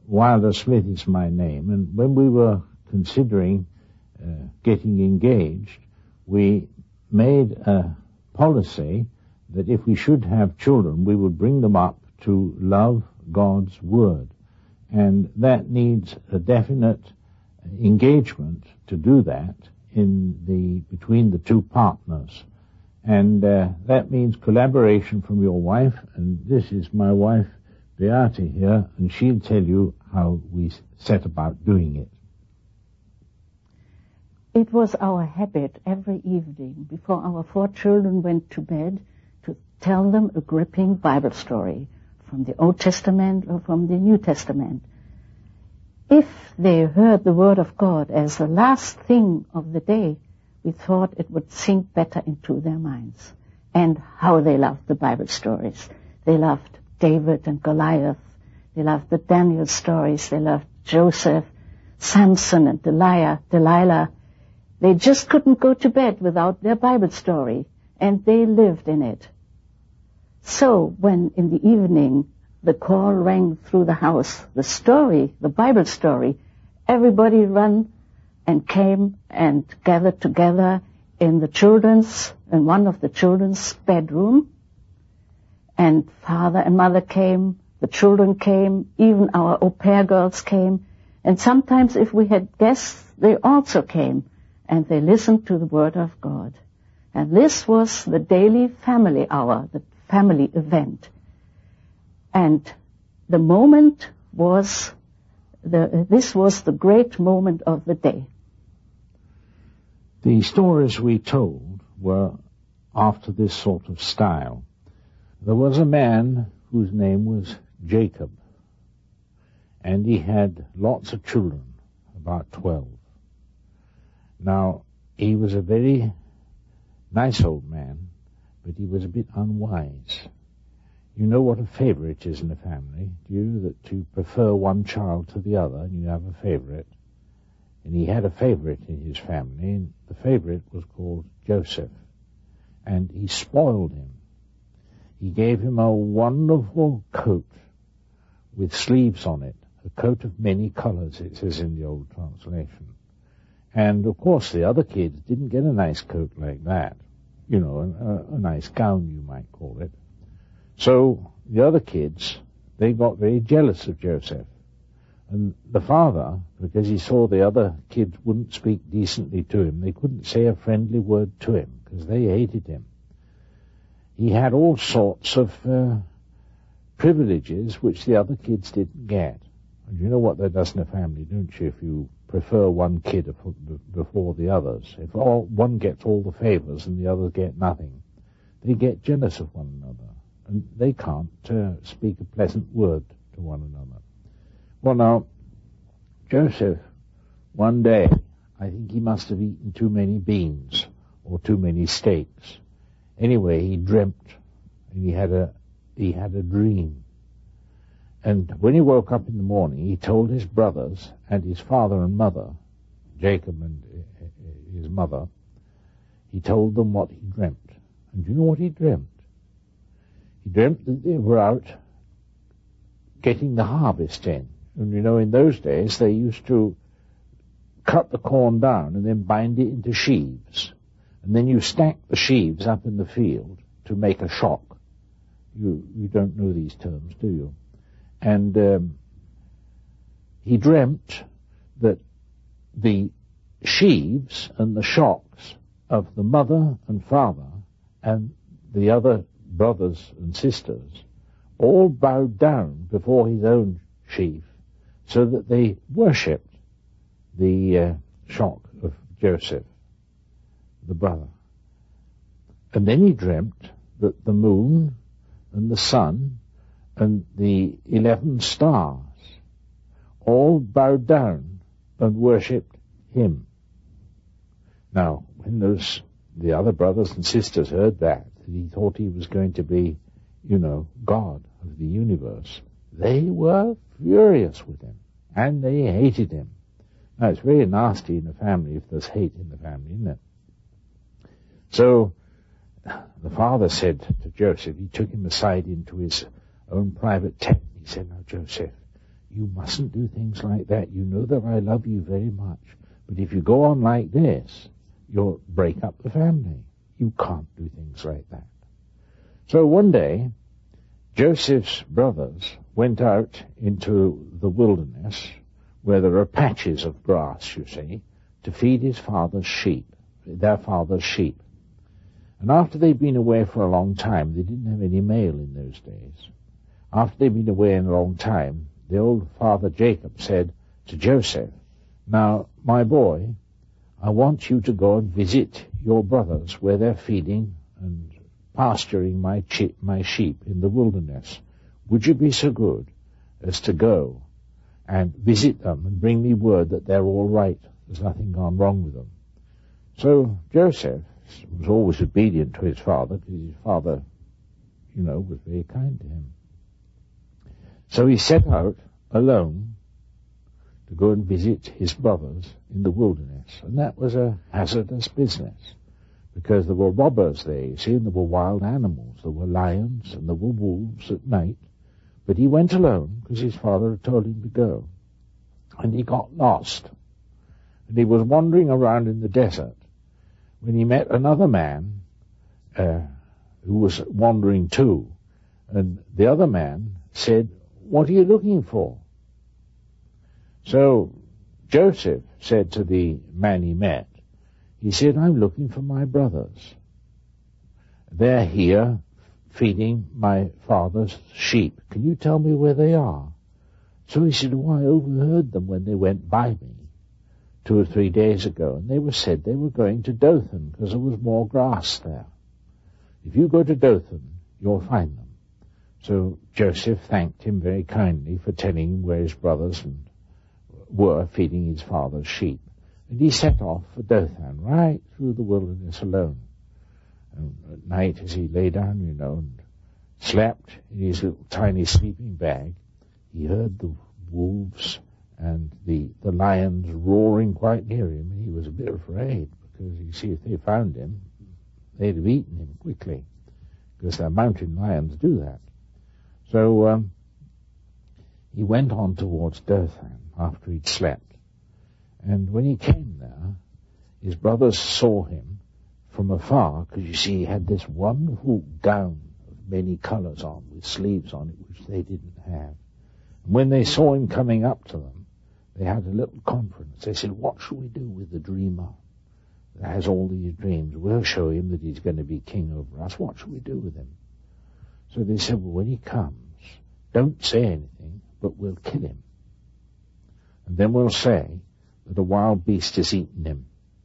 Wilder Smith is my name, and when we were considering getting engaged, we made a policy that if we should have children, we would bring them up to love God's Word. And that needs a definite engagement to do that between the two partners. And that means collaboration from your wife, and this is my wife, Beate, here, and she'll tell you how we set about doing it. It was our habit every evening before our 4 children went to bed to tell them a gripping Bible story from the Old Testament or from the New Testament. If they heard the Word of God as the last thing of the day, we thought it would sink better into their minds. And how they loved the Bible stories. They loved David and Goliath. They loved the Daniel stories. They loved Joseph, Samson and Delilah. They just couldn't go to bed without their Bible story, and they lived in it. So when in the evening the call rang through the house, the Bible story, everybody ran and came and gathered together in one of the children's bedroom. And father and mother came, the children came, even our au pair girls came. And sometimes if we had guests, they also came. And they listened to the Word of God. And this was the daily family hour, the family event. And the moment this was the great moment of the day. The stories we told were after this sort of style. There was a man whose name was Jacob, and he had lots of children, about 12. Now, he was a very nice old man, but he was a bit unwise. You know what a favorite is in a family, do you? That you prefer one child to the other, and you have a favorite. And he had a favorite in his family, and the favorite was called Joseph. And he spoiled him. He gave him a wonderful coat with sleeves on it, a coat of many colors, it says in the old translation. And, of course, the other kids didn't get a nice coat like that. You know, a nice gown, you might call it. So the other kids, they got very jealous of Joseph. And the father, because he saw the other kids wouldn't speak decently to him, they couldn't say a friendly word to him, because they hated him. He had all sorts of privileges which the other kids didn't get. And you know what that does in a family, don't you, if you prefer one kid before the others. If one gets all the favors and the others get nothing, they get jealous of one another, and they can't speak a pleasant word to one another. Well, now, Joseph, one day, I think he must have eaten too many beans or too many steaks. Anyway, he dreamt, and he had a dream. And when he woke up in the morning, he told his brothers and his father and mother, Jacob and his mother, he told them what he dreamt. And do you know what he dreamt? He dreamt that they were out getting the harvest in. And you know, in those days, they used to cut the corn down and then bind it into sheaves. And then you stack the sheaves up in the field to make a shock. You don't know these terms, do you? And he dreamt that the sheaves and the shocks of the mother and father and the other brothers and sisters all bowed down before his own sheaf, so that they worshipped the shock of Joseph, the brother. And then he dreamt that the moon and the sun and the 11 stars all bowed down and worshipped him. Now, when the other brothers and sisters heard that he thought he was going to be, God of the universe, they were furious with him, and they hated him. Now, it's very nasty in a family if there's hate in the family, isn't it? So, the father said to Joseph, he took him aside into his own private tent. He said, "Now, Joseph, you mustn't do things like that. You know that I love you very much. But if you go on like this, you'll break up the family. You can't do things like that. So one day, Joseph's brothers went out into the wilderness, where there are patches of grass, you see, to feed their father's sheep. And after they'd been away for a long time, they didn't have any mail in those days. After they'd been away in a long time, the old father Jacob said to Joseph, "Now, my boy, I want you to go and visit your brothers where they're feeding and pasturing my sheep in the wilderness. Would you be so good as to go and visit them and bring me word that they're all right, there's nothing gone wrong with them?" So Joseph was always obedient to his father, because his father, was very kind to him. So he set out alone to go and visit his brothers in the wilderness. And that was a hazardous business, because there were robbers there, you see, and there were wild animals. There were lions and there were wolves at night. But he went alone because his father had told him to go. And he got lost. And he was wandering around in the desert when he met another man who was wandering too. And the other man said, "What are you looking for?" So Joseph said to the man he met, he said, "I'm looking for my brothers. They're here feeding my father's sheep. Can you tell me where they are?" So he said, "I overheard them when they went by me 2 or 3 days ago, and they said they were going to Dothan because there was more grass there. If you go to Dothan, you'll find them." So Joseph thanked him very kindly for telling him where his brothers were feeding his father's sheep. And he set off for Dothan, right through the wilderness alone. And at night, as he lay down, and slept in his little tiny sleeping bag, he heard the wolves and the lions roaring quite near him, and he was a bit afraid, because you see, if they found him, they'd have eaten him quickly, because the mountain lions do that. So he went on towards Dothan after he'd slept. And when he came there, his brothers saw him from afar, because you see, he had this wonderful gown of many colors on, with sleeves on it, which they didn't have. And when they saw him coming up to them, they had a little conference. They said, "What shall we do with the dreamer that has all these dreams? We'll show him that he's going to be king over us. What shall we do with him?" So they said, "Well, when he comes, don't say anything, but we'll kill him. And then we'll say that a wild beast has eaten him."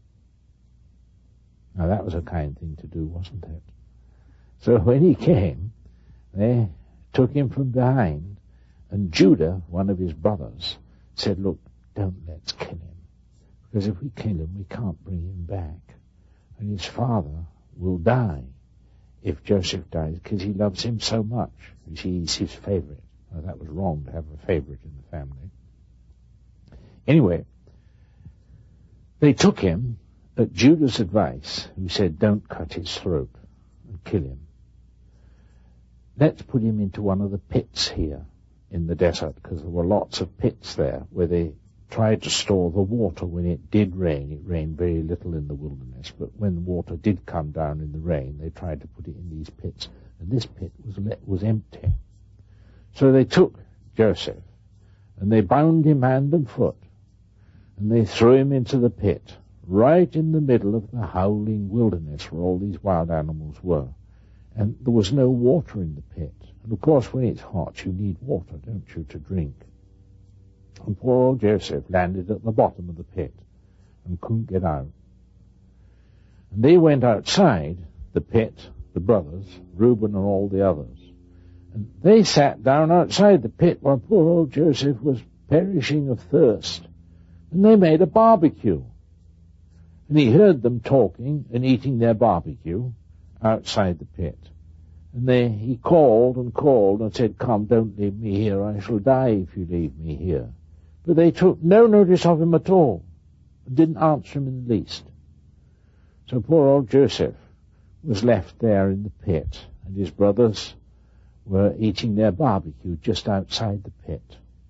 Now that was a kind thing to do, wasn't it? So when he came, they took him from behind, and Judah, one of his brothers, said, "Look, let's kill him, because if we kill him, we can't bring him back. And his father will die if Joseph dies, because he loves him so much. He's his favorite." Now, that was wrong to have a favorite in the family. Anyway, they took him at Judah's advice, who said, "Don't cut his throat and kill him. Let's put him into one of the pits here in the desert," because there were lots of pits there where they tried to store the water when it did rain. It rained very little in the wilderness, but when the water did come down in the rain, they tried to put it in these pits, and this pit was empty. So they took Joseph, and they bound him hand and foot, and they threw him into the pit, right in the middle of the howling wilderness where all these wild animals were. And there was no water in the pit. And of course, when it's hot, you need water, don't you, to drink. And poor old Joseph landed at the bottom of the pit and couldn't get out. And they went outside the pit, the brothers, Reuben and all the others. And they sat down outside the pit while poor old Joseph was perishing of thirst. And they made a barbecue. And he heard them talking and eating their barbecue outside the pit. And he called and said, "Come, don't leave me here. I shall die if you leave me here." But they took no notice of him at all, and didn't answer him in the least. So poor old Joseph was left there in the pit, and his brothers were eating their barbecue just outside the pit.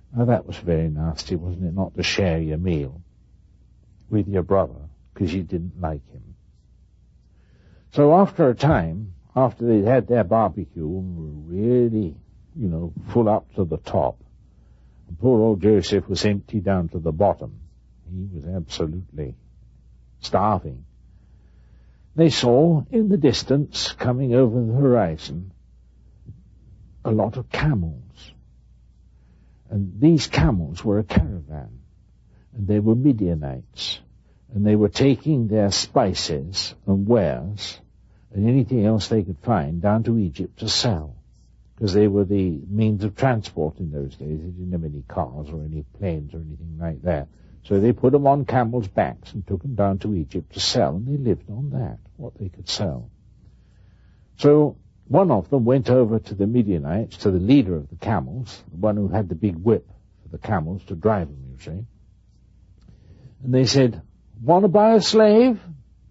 Now that was very nasty, wasn't it, not to share your meal with your brother because you didn't like him. So after a time, after they'd had their barbecue and were really, full up to the top, and poor old Joseph was empty down to the bottom. He was absolutely starving. They saw in the distance, coming over the horizon, a lot of camels. And these camels were a caravan, and they were Midianites, and they were taking their spices and wares and anything else they could find down to Egypt to sell, because they were the means of transport in those days. They didn't have any cars or any planes or anything like that. So they put them on camels' backs and took them down to Egypt to sell, and they lived on that, what they could sell. So one of them went over to the Midianites, to the leader of the camels, the one who had the big whip for the camels to drive them, you see. And they said, "Want to buy a slave?"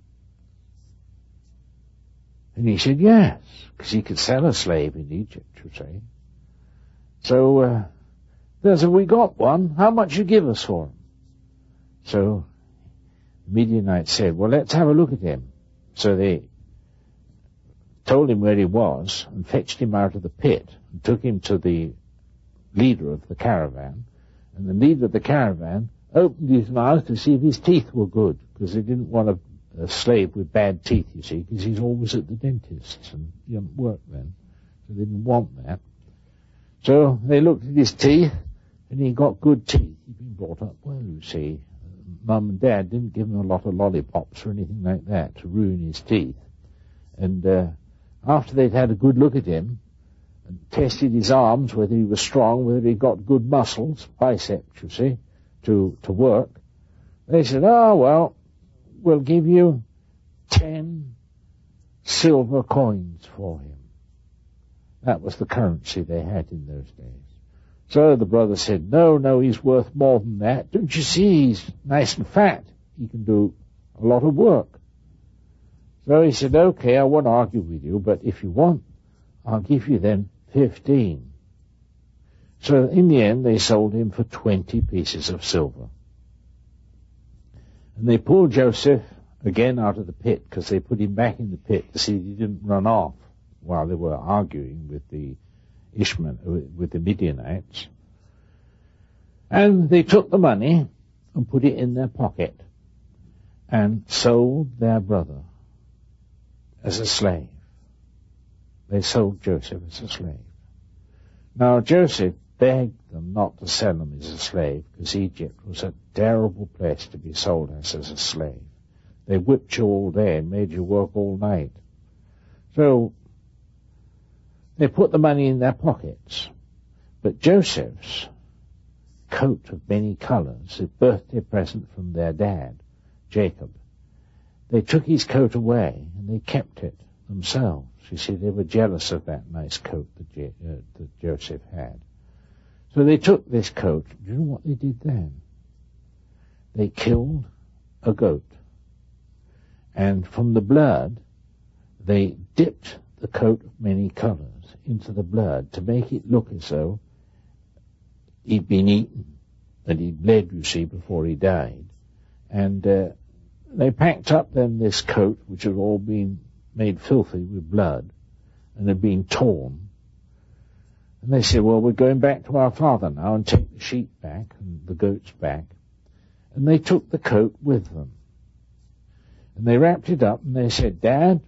And he said, yes, because he could sell a slave in Egypt, you see. So they said, "We got one. How much you give us for him?" So the Midianites said, "Well, let's have a look at him." So they told him where he was and fetched him out of the pit and took him to the leader of the caravan. And the leader of the caravan opened his mouth to see if his teeth were good, because they didn't want a slave with bad teeth, you see, because he's always at the dentist's and he hadn't worked then, so they didn't want that. So they looked at his teeth, and he got good teeth. He'd been brought up well, you see. Mum and Dad didn't give him a lot of lollipops or anything like that to ruin his teeth. And after they'd had a good look at him and tested his arms, whether he was strong, whether he got good muscles, biceps, you see, to work, they said, "Oh, well, we'll give you 10 silver coins for him." That was the currency they had in those days. So the brother said, no, he's worth more than that. Don't you see, he's nice and fat. He can do a lot of work. So he said, "Okay, I won't argue with you, but if you want, I'll give you then 15. So in the end, they sold him for 20 pieces of silver. And they pulled Joseph again out of the pit, because they put him back in the pit to see that he didn't run off while they were arguing with the Midianites. And they took the money and put it in their pocket and sold their brother as a slave. They sold Joseph as a slave. Now Joseph begged them not to sell him as a slave, because Egypt was a terrible place to be sold as a slave. They whipped you all day and made you work all night. So they put the money in their pockets. But Joseph's coat of many colors, his birthday present from their dad, Jacob, they took his coat away and they kept it themselves. You see, they were jealous of that nice coat that Joseph had. So they took this coat. Do you know what they did then? They killed a goat. And from the blood, they dipped the coat of many colors into the blood to make it look as though he'd been eaten, that he bled, you see, before he died. And they packed up then this coat, which had all been made filthy with blood and had been torn. And they said, "Well, we're going back to our father now and take the sheep back and the goats back." And they took the coat with them. And they wrapped it up and they said, "Dad,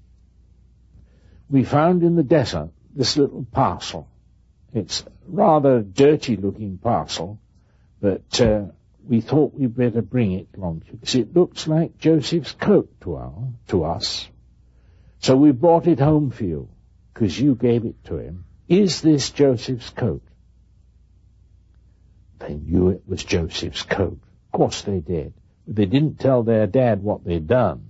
we found in the desert this little parcel. It's a rather dirty-looking parcel, but we thought we'd better bring it along to you, because it looks like Joseph's coat to us. So we brought it home for you, because you gave it to him. Is this Joseph's coat?" They knew it was Joseph's coat. Of course they did. But they didn't tell their dad what they'd done.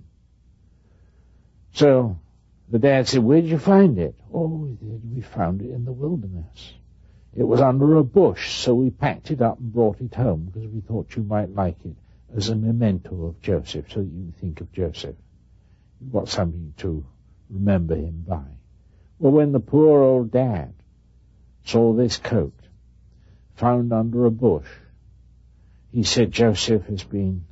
So the dad said, "Where did you find it?" "Oh, we found it in the wilderness. It was under a bush, so we packed it up and brought it home, because we thought you might like it as a memento of Joseph, so that you can think of Joseph. You've got something to remember him by." Well, when the poor old dad saw this coat found under a bush. He said Joseph has been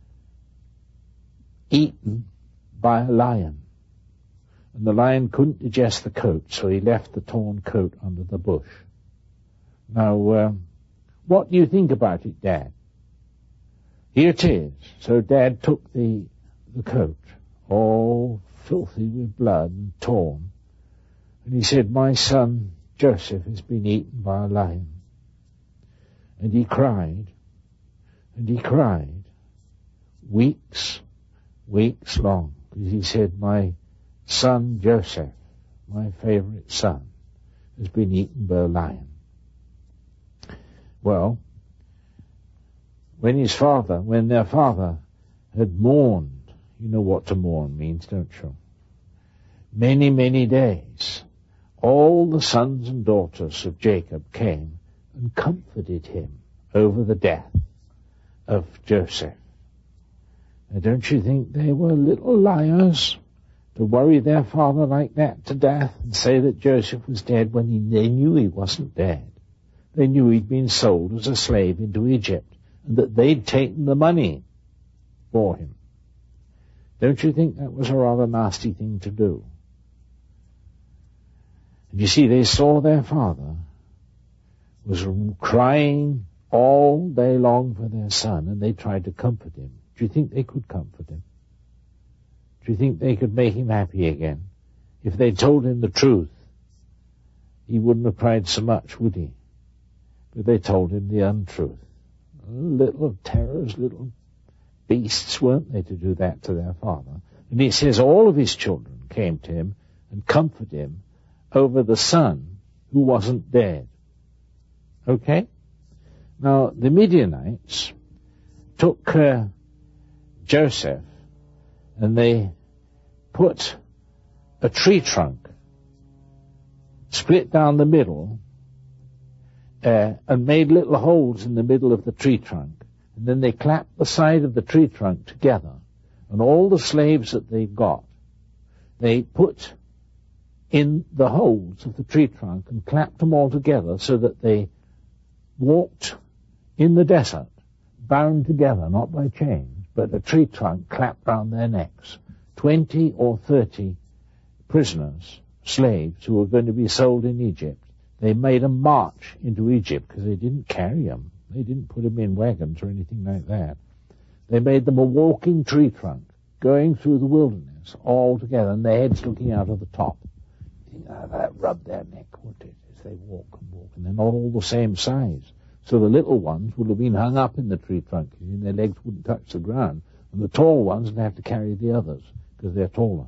eaten by a lion. And the lion couldn't digest the coat, so he left the torn coat under the bush. Now, what do you think about it, Dad? Here it is. So Dad took the coat, all filthy with blood and torn, and he said, my son Joseph has been eaten by a lion. And he cried, weeks long, because he said, my son Joseph, my favorite son, has been eaten by a lion. Well, when their father had mourned, you know what to mourn means, don't you? Many, many days, all the sons and daughters of Jacob came and comforted him over the death of Joseph. Now, don't you think they were little liars to worry their father like that to death and say that Joseph was dead when they knew he wasn't dead? They knew he'd been sold as a slave into Egypt and that they'd taken the money for him. Don't you think that was a rather nasty thing to do? And you see, they saw their father was crying all day long for their son, and they tried to comfort him. Do you think they could comfort him? Do you think they could make him happy again? If they told him the truth, he wouldn't have cried so much, would he? But they told him the untruth. Little terrors, little beasts, weren't they, to do that to their father? And he says all of his children came to him and comforted him over the son who wasn't dead. Okay? Now, the Midianites took Joseph and they put a tree trunk split down the middle and made little holes in the middle of the tree trunk. And then they clapped the side of the tree trunk together, and all the slaves that they got, they put in the holes of the tree trunk and clapped them all together so that they walked in the desert, bound together, not by chains, but a tree trunk clapped round their necks. 20 or 30 prisoners, slaves, who were going to be sold in Egypt. They made them march into Egypt because they didn't carry them. They didn't put them in wagons or anything like that. They made them a walking tree trunk, going through the wilderness all together, and their heads looking out of the top. That rubbed their neck, wouldn't it, as they walk, and they're not all the same size. So the little ones would have been hung up in the tree trunk, and their legs wouldn't touch the ground, and the tall ones would have to carry the others because they're taller.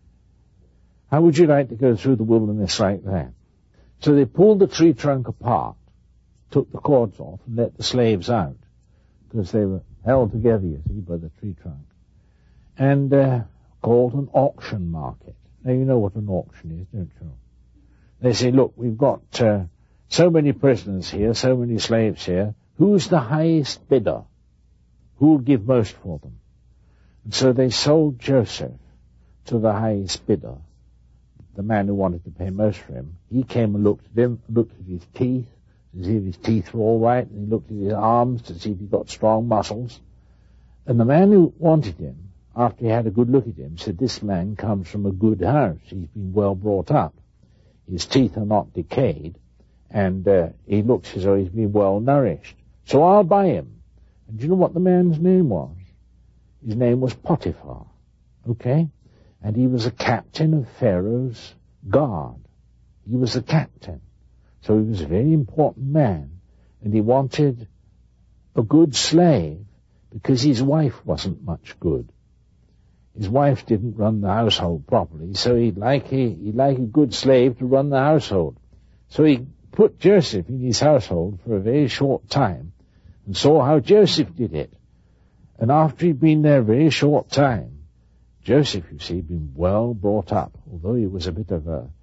How would you like to go through the wilderness like that? So they pulled the tree trunk apart, took the cords off, and let the slaves out, because they were held together, you see, by the tree trunk, and called an auction market. Now, you know what an auction is, don't you? They say, look, we've got so many prisoners here, so many slaves here. Who's the highest bidder? Who'll give most for them? And so they sold Joseph to the highest bidder, the man who wanted to pay most for him. He came and looked at him, looked at his teeth, to see if his teeth were all right, and he looked at his arms to see if he got strong muscles. And the man who wanted him, after he had a good look at him, said, this man comes from a good house. He's been well brought up. His teeth are not decayed, and he looks as though he's been well nourished. So I'll buy him. And do you know what the man's name was? His name was Potiphar. Okay? And he was a captain of Pharaoh's guard. He was a captain. So he was a very important man. And he wanted a good slave because his wife wasn't much good. His wife didn't run the household properly, so he'd like a good slave to run the household. So he put Joseph in his household for a very short time and saw how Joseph did it. And after he'd been there a very short time, Joseph, you see, had been well brought up, although he was a bit of a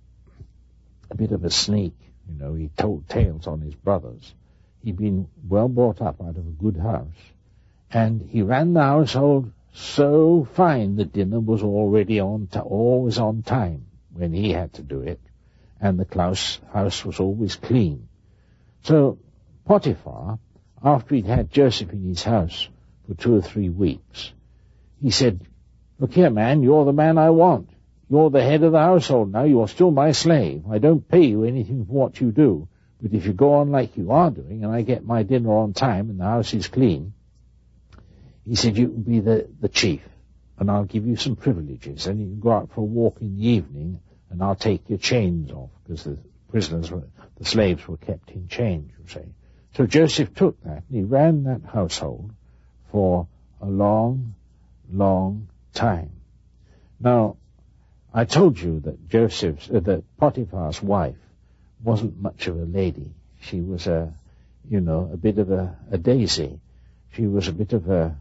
sneak. You know, he told tales on his brothers. He'd been well brought up out of a good house, and he ran the household so fine that dinner was already always on time when he had to do it, and the house was always clean. So Potiphar, after he'd had Joseph in his house for 2 or 3 weeks, he said, "Look here, man, you're the man I want. You're the head of the household now. You're still my slave. I don't pay you anything for what you do. But if you go on like you are doing, and I get my dinner on time and the house is clean," he said, "you can be the chief, and I'll give you some privileges, and you can go out for a walk in the evening, and I'll take your chains off," because the slaves were kept in chains, you see. So Joseph took that, and he ran that household for a long, long time. Now, I told you that that Potiphar's wife wasn't much of a lady. She was a bit of a daisy. She was a bit of a,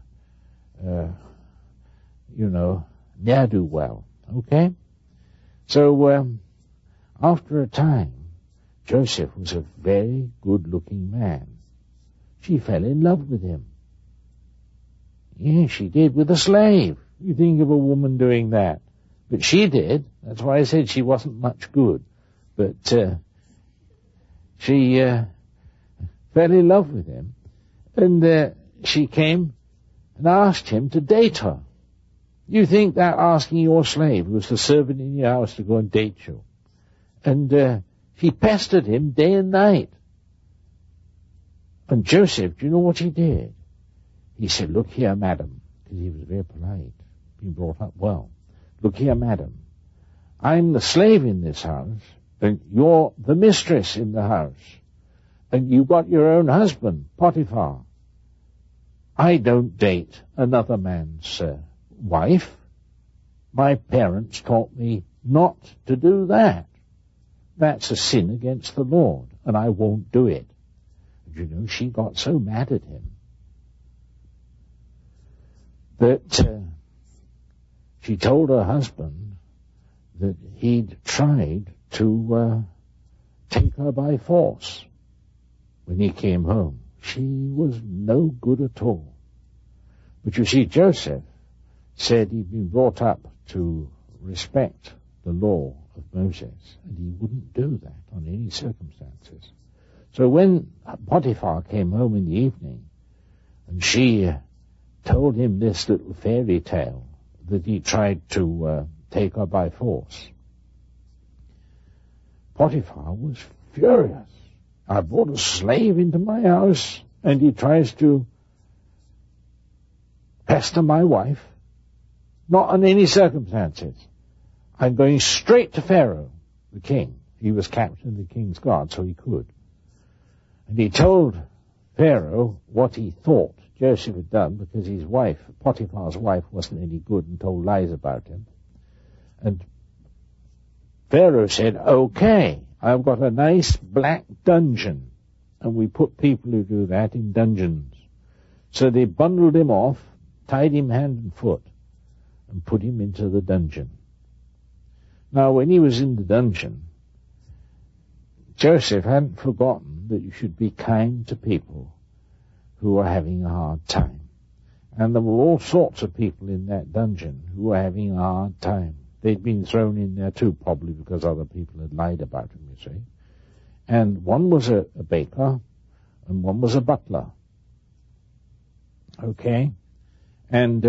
ne'er-do-well. Okay? So, after a time, Joseph was a very good-looking man. She fell in love with him. Yes, she did, with a slave. You think of a woman doing that. But she did. That's why I said she wasn't much good. But she fell in love with him. And she came and asked him to date her. You think that asking your slave, who was the servant in your house, to go and date you? And she pestered him day and night. And Joseph, do you know what he did? He said, "Look here, madam," because he was very polite, being brought up well. "Look here, madam, I'm the slave in this house, and you're the mistress in the house, and you've got your own husband, Potiphar. I don't date another man's wife. My parents taught me not to do that. That's a sin against the Lord, and I won't do it." And you know, she got so mad at him that she told her husband that he'd tried to take her by force. When he came home, she was no good at all. But you see, Joseph said he'd been brought up to respect the law of Moses, and he wouldn't do that on any circumstances. So when Potiphar came home in the evening, and she told him this little fairy tale that he tried to take her by force, Potiphar was furious. "I brought a slave into my house, and he tries to pester my wife. Not on any circumstances. I'm going straight to Pharaoh, the king." He was captain of the king's guard, so he could. And he told Pharaoh what he thought Joseph had done, because his wife, Potiphar's wife, wasn't any good and told lies about him. And Pharaoh said, "Okay, I've got a nice black dungeon." And we put people who do that in dungeons. So they bundled him off, tied him hand and foot, and put him into the dungeon. Now, when he was in the dungeon, Joseph hadn't forgotten that you should be kind to people who are having a hard time. And there were all sorts of people in that dungeon who were having a hard time. They'd been thrown in there too, probably because other people had lied about him, you see. And one was a baker, and one was a butler. Okay? And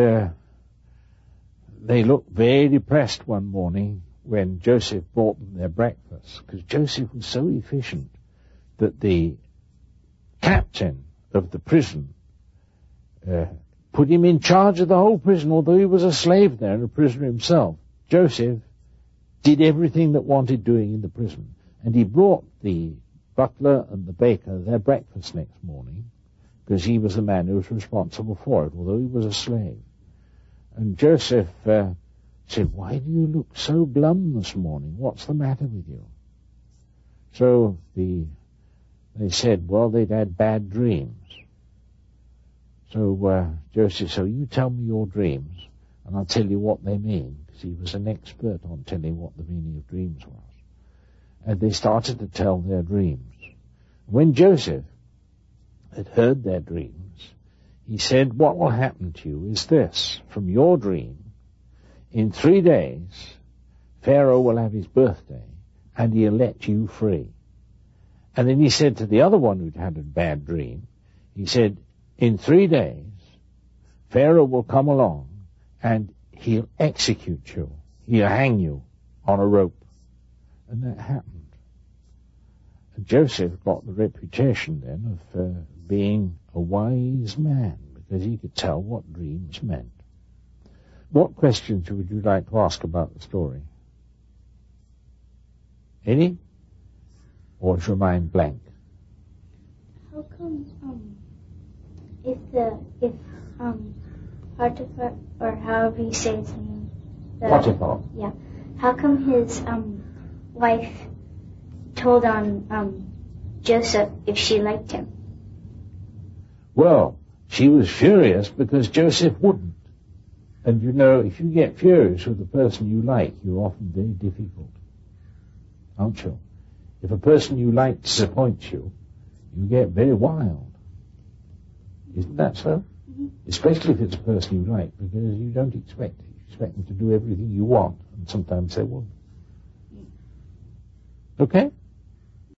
they looked very depressed one morning when Joseph brought them their breakfast, because Joseph was so efficient that the captain of the prison put him in charge of the whole prison, although he was a slave there and a prisoner himself. Joseph did everything that wanted doing in the prison, and he brought the butler and the baker their breakfast next morning, because he was the man who was responsible for it, although he was a slave. And Joseph said, "Why do you look so glum this morning? What's the matter with you?" So they said, well, they'd had bad dreams. So Joseph said, "You tell me your dreams, and I'll tell you what they mean," because he was an expert on telling what the meaning of dreams was. And they started to tell their dreams. When Joseph had heard their dreams, he said, "What will happen to you is this. From your dream, in 3 days, Pharaoh will have his birthday, and he'll let you free. And then he said to the other one who'd had a bad dream, he said, in 3 days, Pharaoh will come along and he'll execute you. He'll hang you on a rope. And that happened. And Joseph got the reputation then of being a wise man, because he could tell what dreams meant. What questions would you like to ask about the story? Any? Or is your mind blank? How come, if Potiphar, or however you say his name, Potiphar. Yeah. How come his wife told on Joseph if she liked him? Well, she was furious because Joseph wouldn't. And you know, if you get furious with the person you like, you're often very difficult, aren't you? If a person you like disappoints you, you get very wild. Isn't that so? Mm-hmm. Especially if it's a person you like, because you don't expect it. You expect them to do everything you want, and sometimes they won't. Okay?